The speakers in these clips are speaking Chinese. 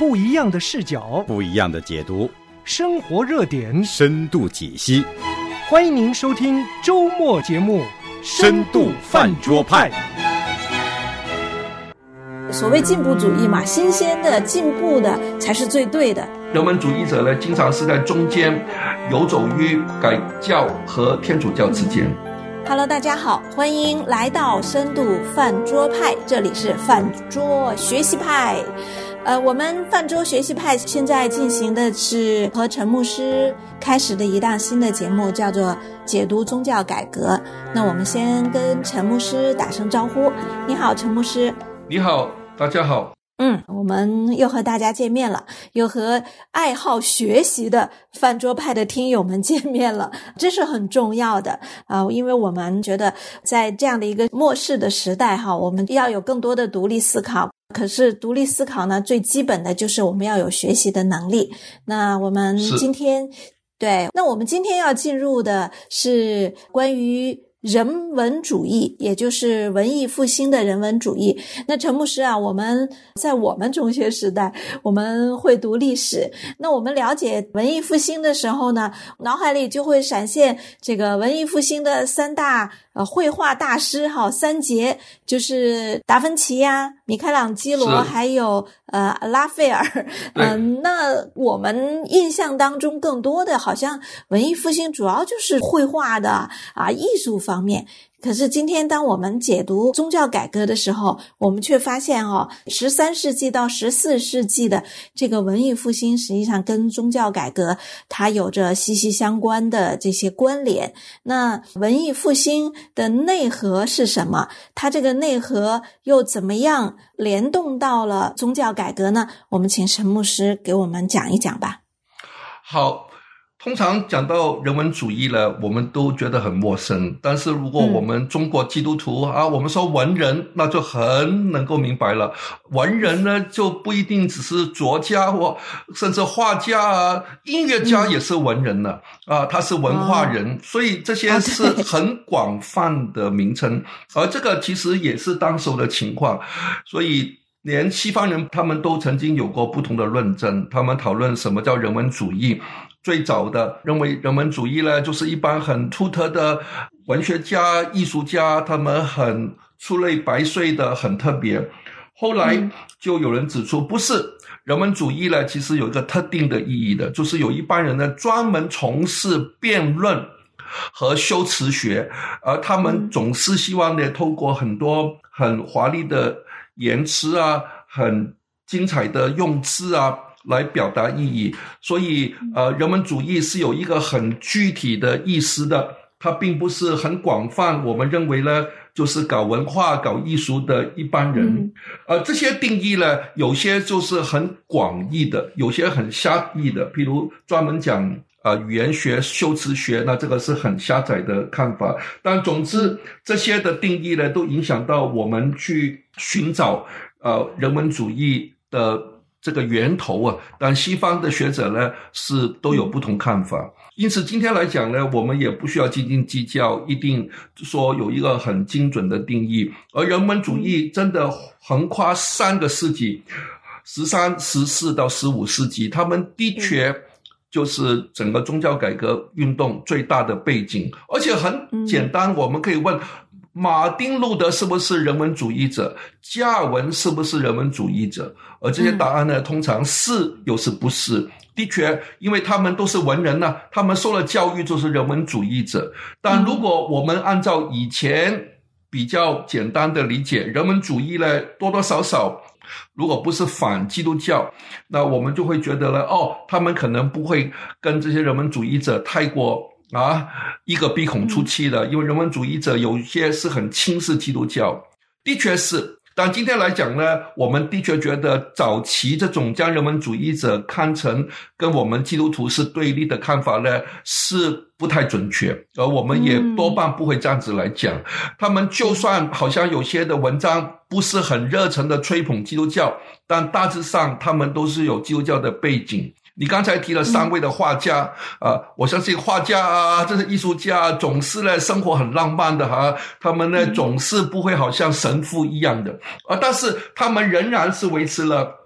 不一样的视角， 不一样的解读， 生活热点， 深度解析。 欢迎您收听周末节目《 深度饭桌派》。 所谓进步主义嘛，新鲜的、进步的才是最对的。 人文主义者呢，经常是在中间游走于改教和天主教之间。 Hello， 大家好，欢迎来到深度饭桌派，这里是饭桌学习派。我们饭桌学习派现在进行的是和陈牧师开始的一档新的节目，叫做解读宗教改革。那我们先跟陈牧师打声招呼。你好，陈牧师。 你好，大家好。 我们又和大家见面了，又和爱好学习的饭桌派的听友们见面了，这是很重要的因为我们觉得在这样的一个末世的时代我们要有更多的独立思考。可是独立思考呢，最基本的就是我们要有学习的能力。那我们今天要进入的是关于人文主义，也就是文艺复兴的人文主义。那陈牧师我们在我们中学时代，我们会读历史，那我们了解文艺复兴的时候呢，脑海里就会闪现这个文艺复兴的三大绘画大师三杰，就是达芬奇米开朗基罗还有拉斐尔。那我们印象当中更多的好像文艺复兴主要就是绘画的艺术方面。可是今天当我们解读宗教改革的时候，我们却发现13世纪到14世纪的这个文艺复兴实际上跟宗教改革它有着息息相关的这些关联。那文艺复兴的内核是什么？它这个内核又怎么样联动到了宗教改革呢？我们请陈牧师给我们讲一讲吧。 好，通常讲到人文主义呢，我们都觉得很陌生，但是如果我们中国基督徒我们说文人，那就很能够明白了。文人呢，就不一定只是作家或甚至画家音乐家也是文人了他是文化人，所以这些是很广泛的名称而这个其实也是当时的情况。所以连西方人他们都曾经有过不同的论证，他们讨论什么叫人文主义。最早的认为人文主义呢，就是一般很突特的文学家、艺术家，他们很出类拔萃的，很特别。后来就有人指出，不是，人文主义呢，其实有一个特定的意义的，就是有一帮人呢专门从事辩论和修辞学，而他们总是希望呢，透过很多很华丽的言辞很精彩的用字来表达意义。所以人文主义是有一个很具体的意思的，它并不是很广泛，我们认为呢就是搞文化搞艺术的一般人。这些定义呢，有些就是很广义的，有些很狭义的，譬如专门讲语言学、修辞学，那这个是很狭窄的看法。但总之这些的定义呢，都影响到我们去寻找人文主义的这个源头但西方的学者呢是都有不同看法。因此今天来讲呢，我们也不需要斤斤计较，一定说有一个很精准的定义。而人文主义真的横跨3个世纪，13、14到15世纪，他们的确就是整个宗教改革运动最大的背景。而且很简单，我们可以问马丁路德是不是人文主义者，加尔文是不是人文主义者？而这些答案呢，通常是有时不是。的确，因为他们都是文人他们受了教育就是人文主义者。但如果我们按照以前比较简单的理解，人文主义呢，多多少少如果不是反基督教，那我们就会觉得呢，他们可能不会跟这些人文主义者太过一个鼻孔出气的，因为人文主义者有些是很轻视基督教，的确是。但今天来讲呢，我们的确觉得早期这种将人文主义者看成跟我们基督徒是对立的看法呢，是不太准确，而我们也多半不会这样子来讲。他们就算好像有些的文章不是很热忱的吹捧基督教，但大致上他们都是有基督教的背景。你刚才提了3位的画家我相信画家这些艺术家总是呢生活很浪漫的他们呢总是不会好像神父一样的但是他们仍然是维持了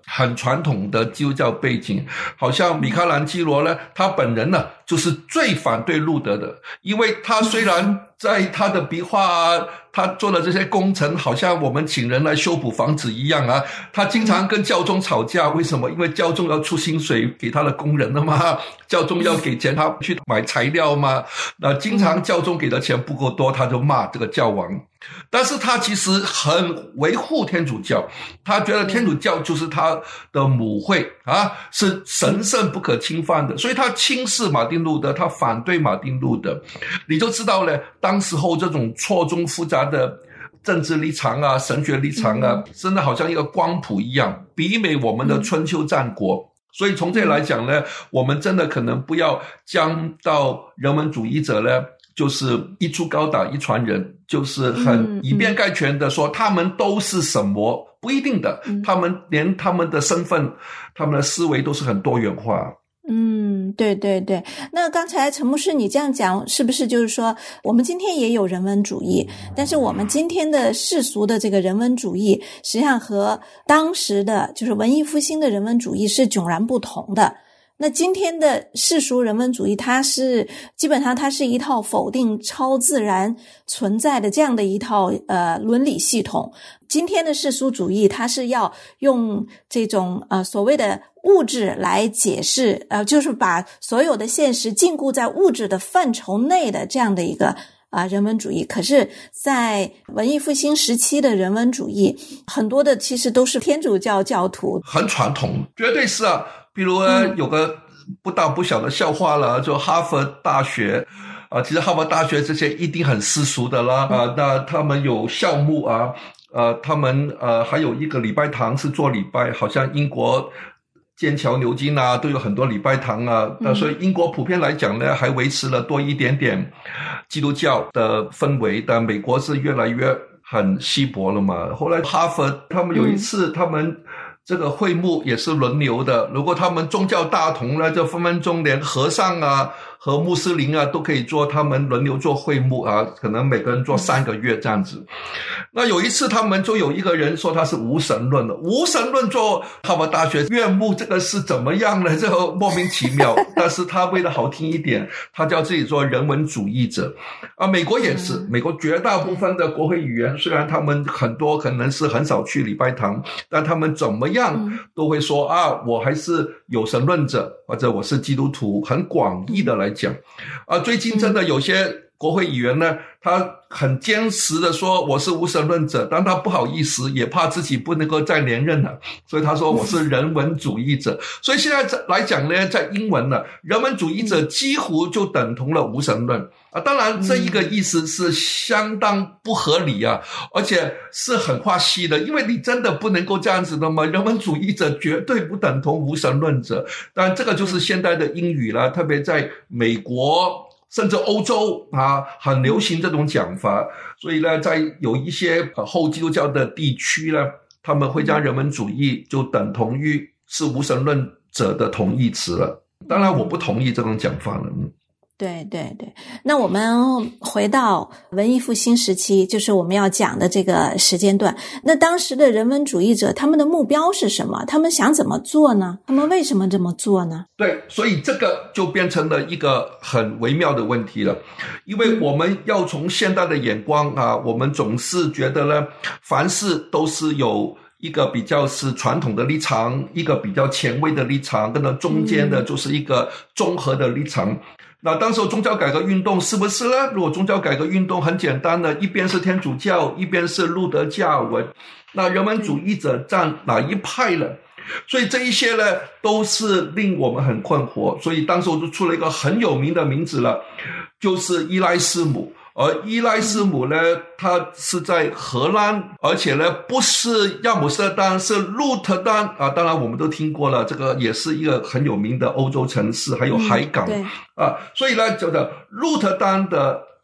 很传统的基督教背景，好像米开朗基罗呢，他本人呢就是最反对路德的，因为他虽然在他的笔画他做的这些工程好像我们请人来修补房子一样啊，他经常跟教宗吵架，为什么？因为教宗要出薪水给他的工人了嘛，教宗要给钱他去买材料嘛，那经常教宗给的钱不够多，他就骂这个教王。但是他其实很维护天主教，他觉得天主教就是他的母会啊，是神圣不可侵犯的，所以他轻视马丁路德，他反对马丁路德。你就知道了，当时候这种错综复杂的政治立场啊，神学立场啊，真的好像一个光谱一样，媲美我们的春秋战国。所以从这来讲呢，我们真的可能不要将到人文主义者呢就是一竹篙打一船人，就是很以偏概全的说他们都是什么，不一定的，他们连他们的身份他们的思维都是很多元化。 对对对。那刚才陈牧师你这样讲，是不是就是说我们今天也有人文主义，但是我们今天的世俗的这个人文主义实际上和当时的就是文艺复兴的人文主义是迥然不同的。那今天的世俗人文主义，它是基本上它是一套否定超自然存在的这样的一套伦理系统。今天的世俗主义，它是要用这种所谓的物质来解释，就是把所有的现实禁锢在物质的范畴内的这样的一个人文主义。可是在文艺复兴时期的人文主义，很多的其实都是天主教教徒，很传统，绝对是啊。比如有个不大不小的笑话了，就哈佛大学其实哈佛大学这些一定很世俗的啦那他们有校牧啊他们还有一个礼拜堂是做礼拜，好像英国剑桥牛津啊都有很多礼拜堂啊所以英国普遍来讲呢还维持了多一点点基督教的氛围，但美国是越来越很稀薄了嘛。后来哈佛他们有一次他们这个会幕也是轮流的，如果他们宗教大同呢，就分分钟连和尚啊和穆斯林啊都可以做，他们轮流做会幕啊，可能每个人做3个月这样子。那有一次他们就有一个人说他是无神论的，无神论做哈佛大学院牧，这个是怎么样呢？这个莫名其妙但是他为了好听一点，他叫自己做人文主义者美国也是，美国绝大部分的国会议员虽然他们很多可能是很少去礼拜堂，但他们怎么样都会说我还是有神论者，或者我是基督徒，很广义的来讲最近真的有些国会议员呢，他很坚持的说我是无神论者，但他不好意思，也怕自己不能够再连任了，所以他说我是人文主义者所以现在来讲呢，在英文呢，人文主义者几乎就等同了无神论当然这一个意思是相当不合理而且是很跨西的，因为你真的不能够这样子的嘛，人文主义者绝对不等同无神论者。当然这个就是现代的英语了，特别在美国甚至欧洲很流行这种讲法，所以呢在有一些后基督教的地区呢，他们会将人文主义就等同于是无神论者的同义词了。当然我不同意这种讲法了对对对。那我们回到文艺复兴时期，就是我们要讲的这个时间段，那当时的人文主义者他们的目标是什么？他们想怎么做呢？他们为什么这么做呢？对，所以这个就变成了一个很微妙的问题了，因为我们要从现代的眼光我们总是觉得呢，凡事都是有一个比较是传统的立场，一个比较前卫的立场，跟中间的就是一个综合的立场那当时宗教改革运动是不是呢？如果宗教改革运动很简单的，一边是天主教，一边是路德加尔文，那人文主义者占哪一派呢？所以这一些呢都是令我们很困惑，所以当时我就出了一个很有名的名字了，就是伊莱斯姆。而伊莱斯姆呢，他是在荷兰，而且呢不是亚姆斯特丹，是鹿特丹当然我们都听过了，这个也是一个很有名的欧洲城市，还有海港所以呢叫做鹿特丹的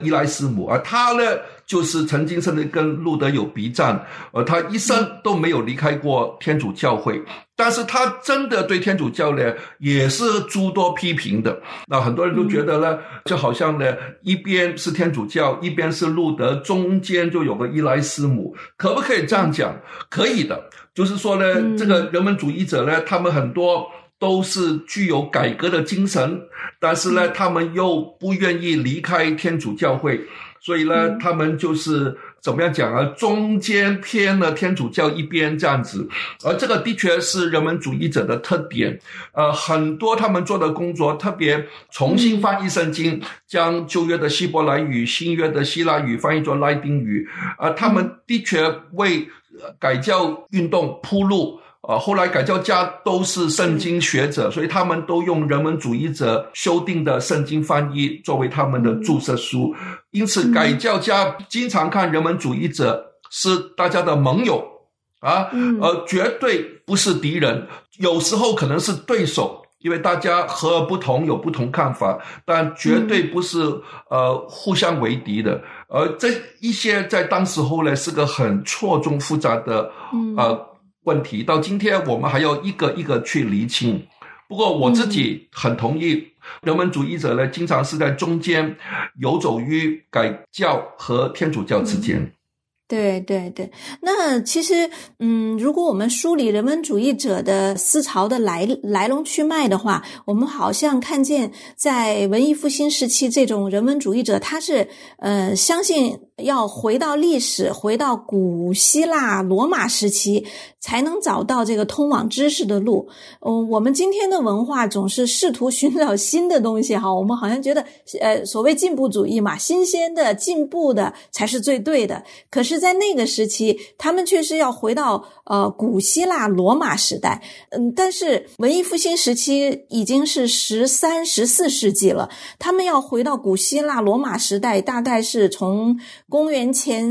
伊莱斯姆他呢就是曾经甚至跟路德有鼻战，他一生都没有离开过天主教会，但是他真的对天主教呢也是诸多批评的。那很多人都觉得呢，就好像呢一边是天主教，一边是路德，中间就有个伊莱斯姆，可不可以这样讲？可以的，就是说呢，这个人文主义者呢，他们很多都是具有改革的精神，但是呢他们又不愿意离开天主教会，所以呢他们就是怎么样讲啊，中间偏了天主教一边这样子。而这个的确是人文主义者的特点，很多他们做的工作，特别重新翻译圣经，将旧约的希伯来语、新约的希腊语翻译作拉丁语，他们的确为改教运动铺路。后来改教家都是圣经学者，所以他们都用人文主义者修订的圣经翻译作为他们的注释书。因此改教家经常看人文主义者是大家的盟友绝对不是敌人，有时候可能是对手，因为大家和而不同，有不同看法，但绝对不是互相为敌的。这一些在当时候呢是个很错综复杂的问题，到今天我们还要一个一个去厘清。不过我自己很同意，人文主义者呢经常是在中间游走于改教和天主教之间。 对对对，那其实如果我们梳理人文主义者的思潮的来龙去脉的话，我们好像看见在文艺复兴时期，这种人文主义者他是相信要回到历史，回到古希腊罗马时期，才能找到这个通往知识的路。我们今天的文化总是试图寻找新的东西哈，我们好像觉得所谓进步主义嘛，新鲜的进步的才是最对的。可是在那个时期，他们却是要回到古希腊罗马时代。但是文艺复兴时期已经是13、14世纪了，他们要回到古希腊罗马时代，大概是从公元前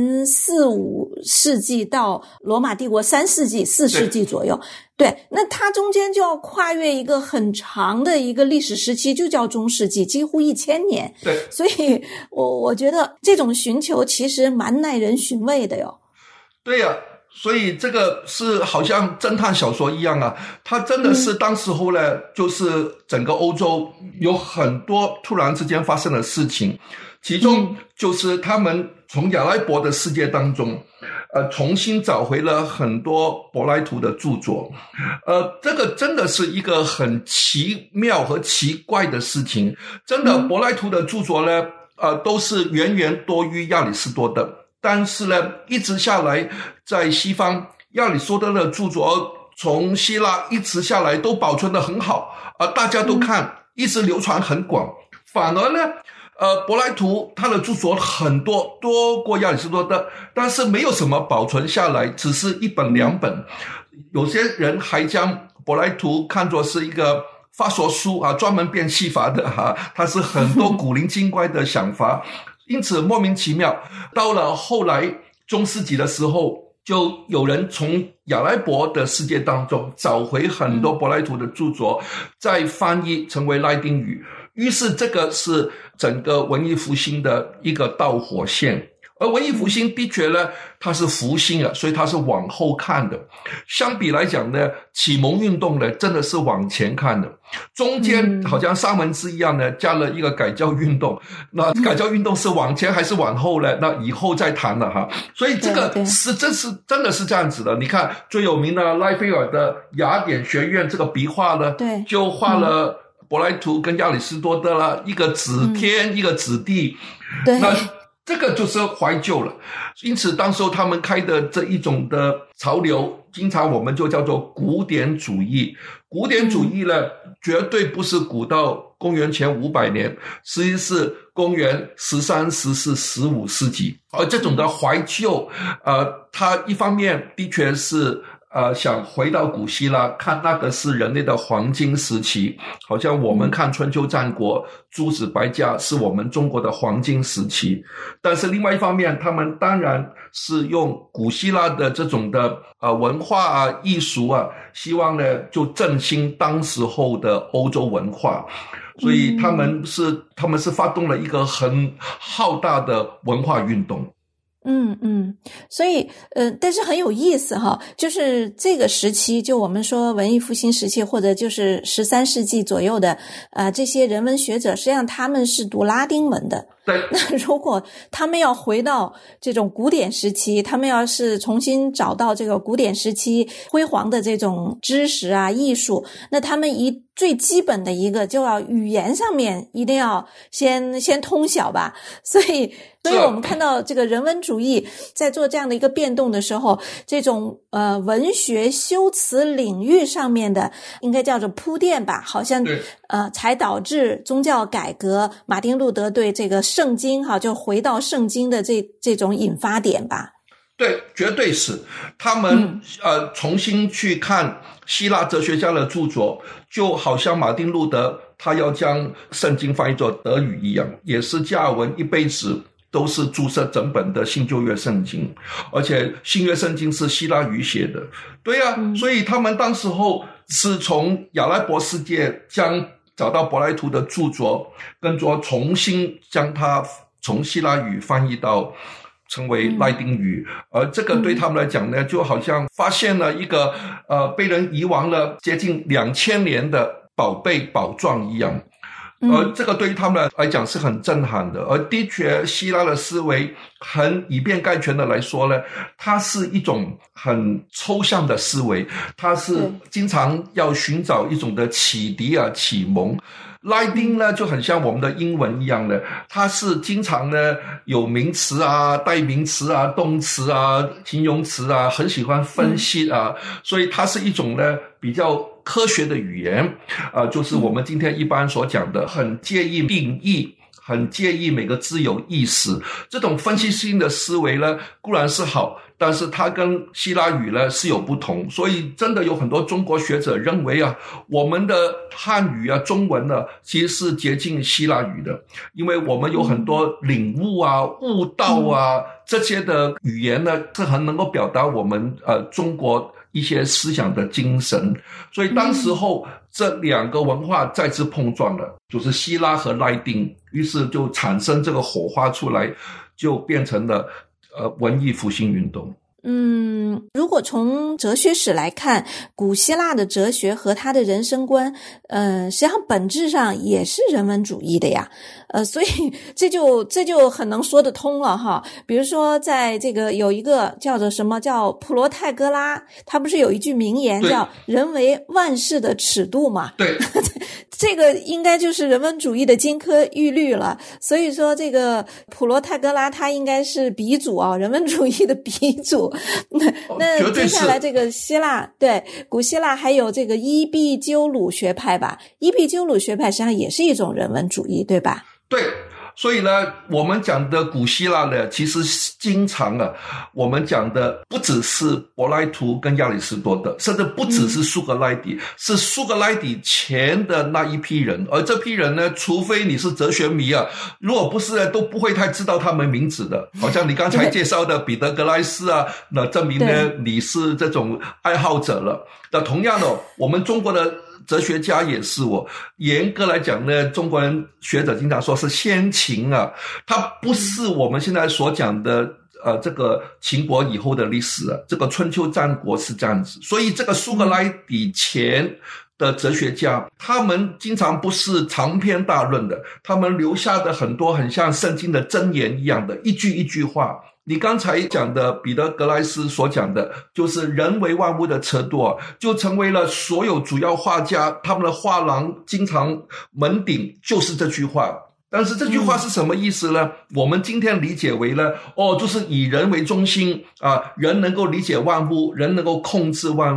4、5世纪到罗马帝国3、4世纪左右。对，那它中间就要跨越一个很长的一个历史时期，就叫中世纪，几乎1000年。 对， 所以我觉得这种寻求其实蛮耐人寻味的哟。 对呀，所以这个是好像侦探小说一样啊，它真的是当时候呢，就是整个欧洲有很多突然之间发生的事情，其中就是他们从亚来伯的世界当中重新找回了很多柏拉图的著作。这个真的是一个很奇妙和奇怪的事情。真的，柏拉图的著作呢都是远远多于亚里士多德，但是呢一直下来在西方，亚里士多德的著作从希腊一直下来都保存得很好，大家都看，一直流传很广。反而呢柏拉图他的著作很多，多过亚里士多德，但是没有什么保存下来，只是1本2本。有些人还将柏拉图看作是一个法说书专门变戏法的他是很多古灵精怪的想法，因此莫名其妙。到了后来中世纪的时候，就有人从亚来伯的世界当中找回很多柏拉图的著作，再翻译成为拉丁语。于是这个是整个文艺复兴的一个导火线。而文艺复兴的确呢，它是复兴所以它是往后看的。相比来讲呢，启蒙运动呢真的是往前看的，中间好像三文治一样呢，加了一个改教运动。那改教运动是往前还是往后呢？那以后再谈了所以这个是真的是这样子的。你看最有名的赖菲尔的雅典学院这个笔画呢， 对， 就画了柏拉图跟亚里士多德了，一个子天一个子地。 对， 那这个就是怀旧了。因此当时候他们开的这一种的潮流，经常我们就叫做古典主义。古典主义呢绝对不是古到公元前500年，实际是公元13、14、15世纪。而这种的怀旧它一方面的确是想回到古希腊，看那个是人类的黄金时期，好像我们看春秋战国，诸子百家是我们中国的黄金时期。但是另外一方面，他们当然是用古希腊的这种的文化啊、艺术啊，希望呢就振兴当时候的欧洲文化。所以他们是发动了一个很浩大的文化运动。 所以但是很有意思哈，就是这个时期，就我们说文艺复兴时期，或者就是13世纪左右的这些人文学者，实际上他们是读拉丁文的。 对， 那如果他们要回到这种古典时期，他们要是重新找到这个古典时期辉煌的这种知识啊、艺术，那他们最基本的一个就要语言上面一定要先通晓吧。所以我们看到这个人文主义在做这样的一个变动的时候，这种文学修辞领域上面的应该叫做铺垫吧，好像才导致宗教改革，马丁路德对这个圣经就回到圣经的这种引发点吧。 对，绝对是他们重新去看希腊哲学家的著作，就好像马丁路德他要将圣经翻译作德语一样，也是加尔文一辈子都是注释整本的新旧约圣经，而且新约圣经是希腊语写的。对啊，所以他们当时候是从亚拉伯世界找到柏拉图的著作，跟着重新将它从希腊语翻译到成为拉丁语，而这个对他们来讲呢，就好像发现了一个被人遗忘了接近2000年的宝贝宝藏一样。而这个对于他们来讲是很震撼的。而的确希腊的思维很以偏概全的来说呢，它是一种很抽象的思维，它是经常要寻找一种的启迪啊、启蒙。拉丁呢就很像我们的英文一样的，它是经常呢有名词啊、代名词啊、动词啊、形容词啊，很喜欢分析啊，所以它是一种呢比较科学的语言，就是我们今天一般所讲的很介意定义，很介意每个字有意思。这种分析性的思维呢固然是好，但是它跟希腊语呢是有不同。所以真的有很多中国学者认为我们的汉语中文呢其实是接近希腊语的，因为我们有很多领悟啊、悟道啊这些的语言呢是很能够表达我们中国一些思想的精神。所以当时候这两个文化再次碰撞了，就是希腊和拉丁，于是就产生这个火花出来，就变成了文艺复兴运动。 如果从哲学史来看，古希腊的哲学和他的人生观实际上本质上也是人文主义的呀。所以这就很能说得通了哈。比如说在这个有一个叫做什么叫普罗泰戈拉，他不是有一句名言叫人为万事的尺度嘛？对。这个应该就是人文主义的金科玉律了。所以说这个普罗泰戈拉他应该是鼻祖啊，人文主义的鼻祖。那接下来这个希腊，对，古希腊还有这个伊壁鸠鲁学派吧，伊壁鸠鲁学派实际上也是一种人文主义，对吧？ 对，所以呢我们讲的古希腊呢其实经常我们讲的不只是柏拉图跟亚里士多德，甚至不只是苏格拉底，是苏格拉底前的那一批人。而这批人呢，除非你是哲学迷如果不是呢都不会太知道他们名字的。好像你刚才介绍的彼得格莱斯那证明呢你是这种爱好者了。那同样的我们中国的哲学家也是严格来讲呢，中国人学者经常说是先秦它不是我们现在所讲的这个秦国以后的历史这个春秋战国是这样子。所以这个苏格拉底前的哲学家，他们经常不是长篇大论的，他们留下的很多很像圣经的箴言一样的一句一句话。你刚才讲的彼得格莱斯所讲的就是人为万物的尺度就成为了所有主要画家他们的画廊经常门顶就是这句话。但是这句话是什么意思呢？我们今天理解为呢就是以人为中心人能够理解万物，人能够控制万物。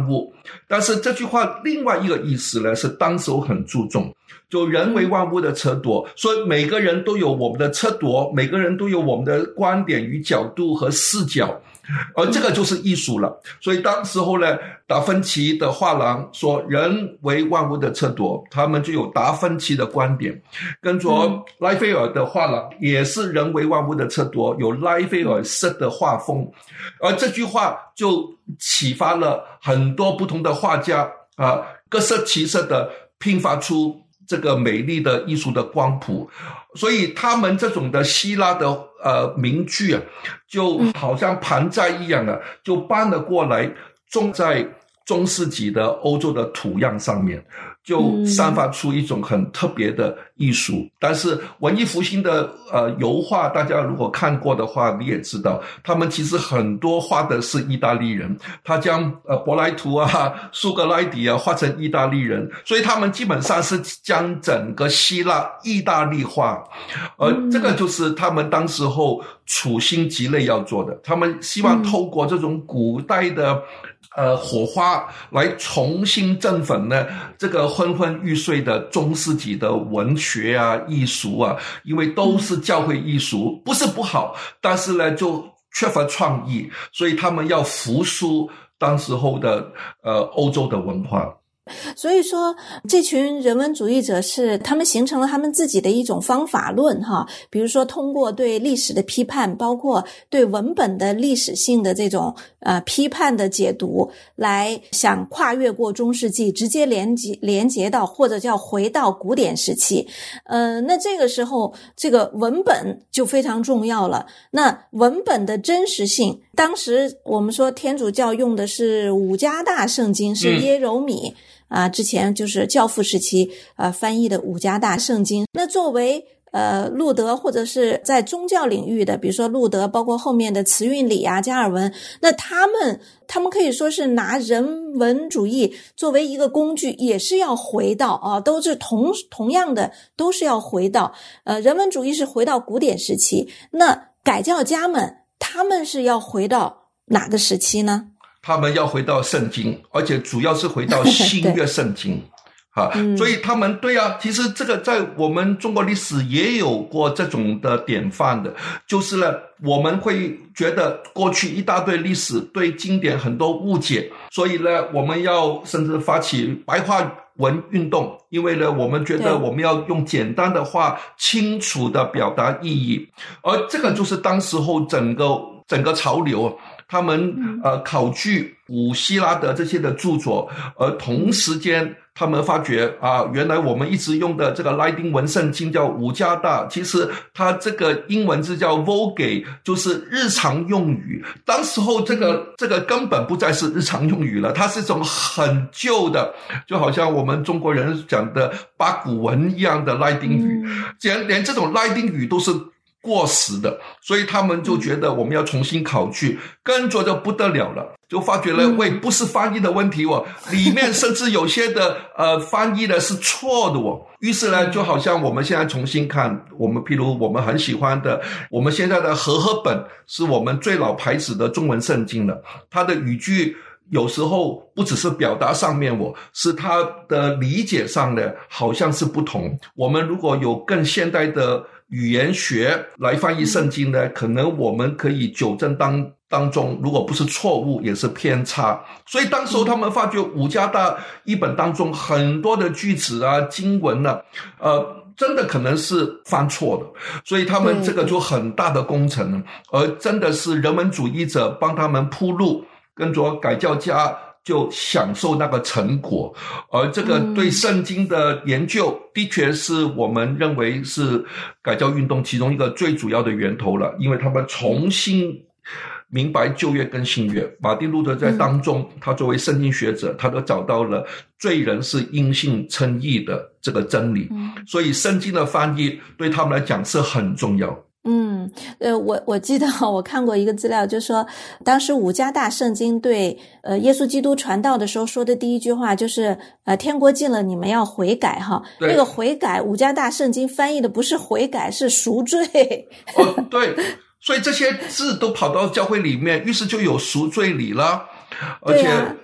但是这句话另外一个意思呢，是当时我很注重，就人为万物的测度，所以每个人都有我们的测度，每个人都有我们的观点与角度和视角，而这个就是艺术了。所以当时候呢，达芬奇的画廊说人为万物的测度，他们就有达芬奇的观点，跟着莱菲尔的画廊也是人为万物的测度，有莱菲尔式的画风，而这句话就启发了很多不同的画家各色其色的拼发出这个美丽的艺术的光谱。所以他们这种的希腊的名句就好像盘寨一样就搬了过来，种在中世纪的欧洲的土壤上面，就散发出一种很特别的艺术。但是文艺复兴的油画，大家如果看过的话，你也知道他们其实很多画的是意大利人，他将柏莱图苏格拉底画成意大利人，所以他们基本上是将整个希腊意大利化，这个就是他们当时候处心积虑要做的。他们希望透过这种古代的火花来重新振奋呢这个昏昏欲睡的中世纪的文学艺术因为都是教会艺术，不是不好，但是呢就缺乏创意，所以他们要复苏当时候的欧洲的文化。 所以说这群人文主义者他们形成了他们自己的一种方法论比如说通过对历史的批判，包括对文本的历史性的这种批判的解读，来想跨越过中世纪，直接连接到或者叫回到古典时期。那这个时候这个文本就非常重要了。那文本的真实性，当时我们说天主教用的是五加大圣经，是耶柔米之前就是教父时期翻译的五加大圣经。那作为路德或者是在宗教领域的，比如说路德，包括后面的慈运理加尔文，那他们可以说是拿人文主义作为一个工具，也是要回到都是同样的，都是要回到人文主义是回到古典时期，那改教家们他们是要回到哪个时期呢？ 他们要回到圣经，而且主要是回到新约圣经所以他们其实这个在我们中国历史也有过这种的典范的，就是呢我们会觉得过去一大堆历史对经典很多误解，所以呢我们要甚至发起白话文运动，因为呢我们觉得我们要用简单的话清楚的表达意义，而这个就是当时候整个潮流他们考据古希腊的这些的著作，而同时间他们发觉原来我们一直用的这个拉丁文圣经叫五加大，其实它这个英文字叫 Vulgate， 就是日常用语。当时候这个根本不再是日常用语了，它是一种很旧的，就好像我们中国人讲的八股文一样的拉丁语，连这种拉丁语都是过时的，所以他们就觉得我们要重新考据，跟着就不得了了，就发觉了不是翻译的问题里面甚至有些的翻译的是错的于是呢就好像我们现在重新看，譬如我们很喜欢的，我们现在的和合本是我们最老牌子的中文圣经了，它的语句有时候不只是表达上面是它的理解上的好像是不同。我们如果有更现代的语言学来翻译圣经呢，可能我们可以纠正当中如果不是错误也是偏差。所以当时他们发觉五加大译本当中很多的句子经文真的可能是犯错的，所以他们这个就很大的工程而真的是人文主义者帮他们铺路，跟着改教家就享受那个成果。而这个对圣经的研究的确是我们认为是改教运动其中一个最主要的源头了，因为他们重新明白旧约跟新约。马丁路德在当中他作为圣经学者，他都找到了罪人是因信称义的这个真理，所以圣经的翻译对他们来讲是很重要。 我记得我看过一个资料，就是说当时五加大圣经对耶稣基督传道的时候说的第一句话就是天国近了，你们要悔改那个悔改五加大圣经翻译的不是悔改，是赎罪对，所以这些字都跑到教会里面，于是就有赎罪礼了。而且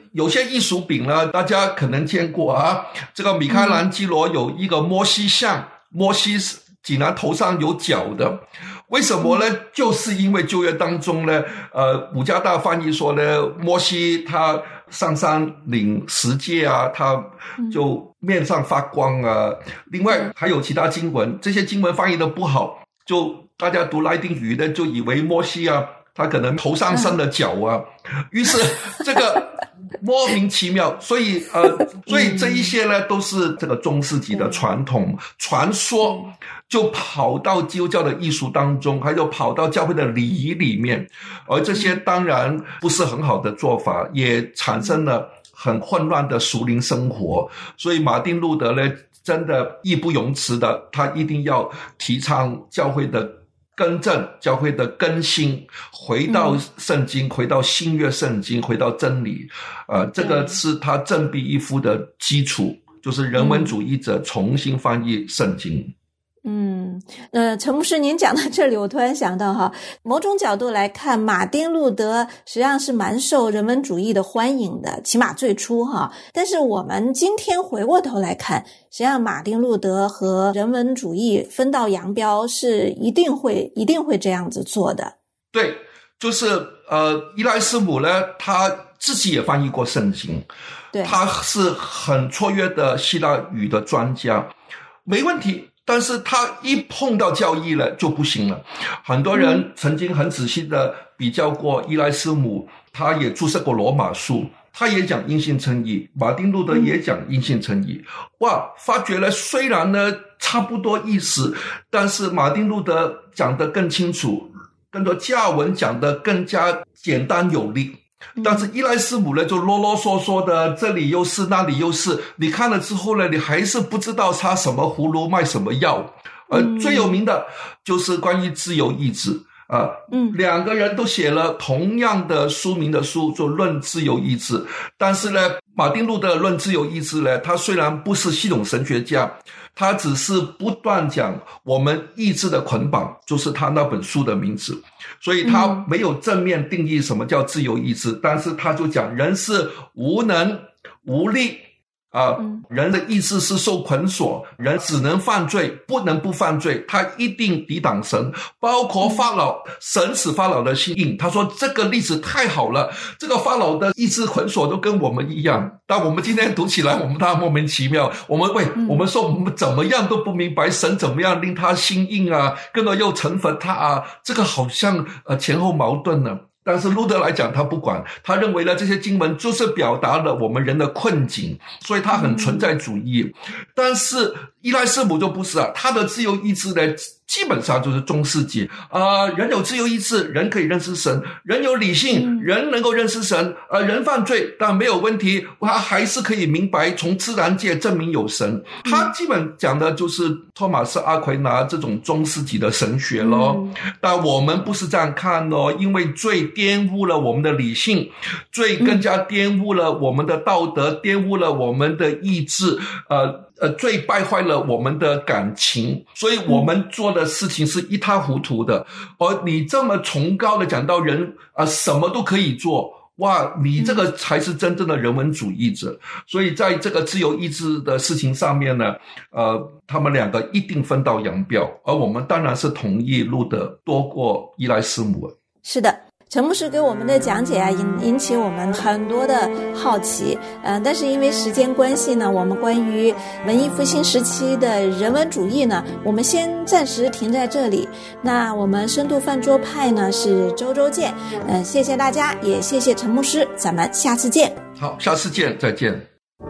有些艺术品呢，大家可能见过啊，这个米开朗基罗有一个摩西像，摩西竟然头上有角的，为什么呢？就是因为旧约当中呢，伍家大翻译说呢，摩西他上山领十诫啊，他就面上发光啊。另外还有其他经文，这些经文翻译的不好，就大家读拉丁语的就以为摩西啊，他可能头上生了角啊，于是这个莫名其妙，所以这一些呢都是这个中世纪的传统传说，就跑到基督教的艺术当中，还有跑到教会的礼仪里面，而这些当然不是很好的做法，也产生了很混乱的属灵生活。所以马丁路德呢，真的义不容辞的，他一定要提倡教会的更正，教会的更新，回到圣经，回到新约圣经，回到真理。这个是他振臂一呼的基础，就是人文主义者重新翻译圣经。 陈牧师您讲到这里，我突然想到哈，某种角度来看，马丁路德实际上是蛮受人文主义的欢迎的，起码最初哈。但是我们今天回过头来看，实际上马丁路德和人文主义分道扬镳是一定会这样子做的。 对，就是伊莱斯姆呢，他自己也翻译过圣经，对，他是很卓越的希腊语的专家，没问题。但是他一碰到教义了就不行了。很多人曾经很仔细的比较过伊莱斯姆，他也注释过罗马书，他也讲因信称义，马丁路德也讲因信称义。哇，发觉了虽然呢差不多意思，但是马丁路德讲得更清楚，更多教文讲得更加简单有力。但是伊莱斯姆呢就啰啰嗦嗦的，这里又是那里又是，你看了之后呢，你还是不知道他什么葫芦卖什么药。最有名的就是关于自由意志两个人都写了同样的书名的书，就论自由意志。但是呢，马丁路德论自由意志呢，他虽然不是系统神学家，他只是不断讲我们意志的捆绑，就是他那本书的名字。所以他没有正面定义什么叫自由意志，但是他就讲人是无能无力人的意志是受捆锁，人只能犯罪，不能不犯罪，他一定抵挡神，包括法老，神使法老的心硬。他说这个例子太好了，这个法老的意志捆锁都跟我们一样，但我们今天读起来我们当然莫名其妙，我们说我们怎么样都不明白神怎么样令他心硬啊，跟着又惩罚他啊，这个好像前后矛盾呢。但是路德来讲他不管，他认为呢这些经文就是表达了我们人的困境，所以他很存在主义。但是伊莱斯姆就不是他的自由意志呢基本上就是中世纪人有自由意志，人可以认识神，人有理性，人能够认识神人犯罪但没有问题，他还是可以明白从自然界证明有神。他基本讲的就是托马斯阿奎那这种中世纪的神学咯。但我们不是这样看咯，因为罪玷污了我们的理性，罪更加玷污了我们的道德，玷污了我们的意志，罪败坏了我们的感情，所以我们做的事情是一塌糊涂的。而你这么崇高的讲到人什么都可以做，哇，你这个才是真正的人文主义者。所以在这个自由意志的事情上面呢，他们两个一定分道扬镳，而我们当然是同意路德多过伊莱斯姆。 是的，陈牧师给我们的讲解引起我们很多的好奇，但是因为时间关系呢，我们关于文艺复兴时期的人文主义呢，我们先暂时停在这里。那我们深度饭桌派呢是周周见，谢谢大家，也谢谢陈牧师，咱们下次见。 好，下次见，再见。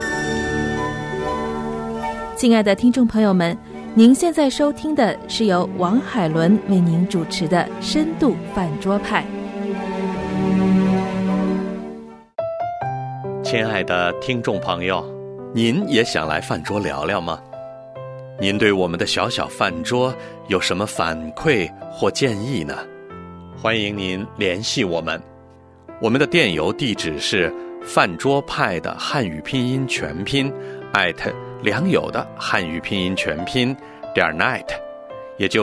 亲爱的听众朋友们，您现在收听的是由王海伦为您主持的深度饭桌派。 亲爱的听众朋友，您也想来饭桌聊聊吗？您对我们的小小饭桌有什么反馈或建议呢？欢迎您联系我们，我们的电邮地址是饭桌派的汉语拼音全拼良友的汉语拼音全拼.net， 也就是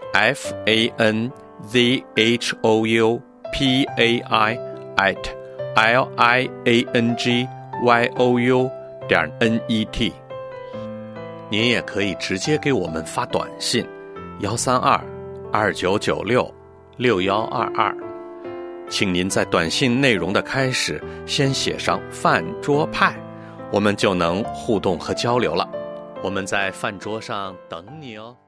FANZHOUPAI liangyou.net。您也可以直接给我们发短信132-2996-6122，请您在短信内容的开始先写上饭桌派，我们就能互动和交流了。我们在饭桌上等你哦。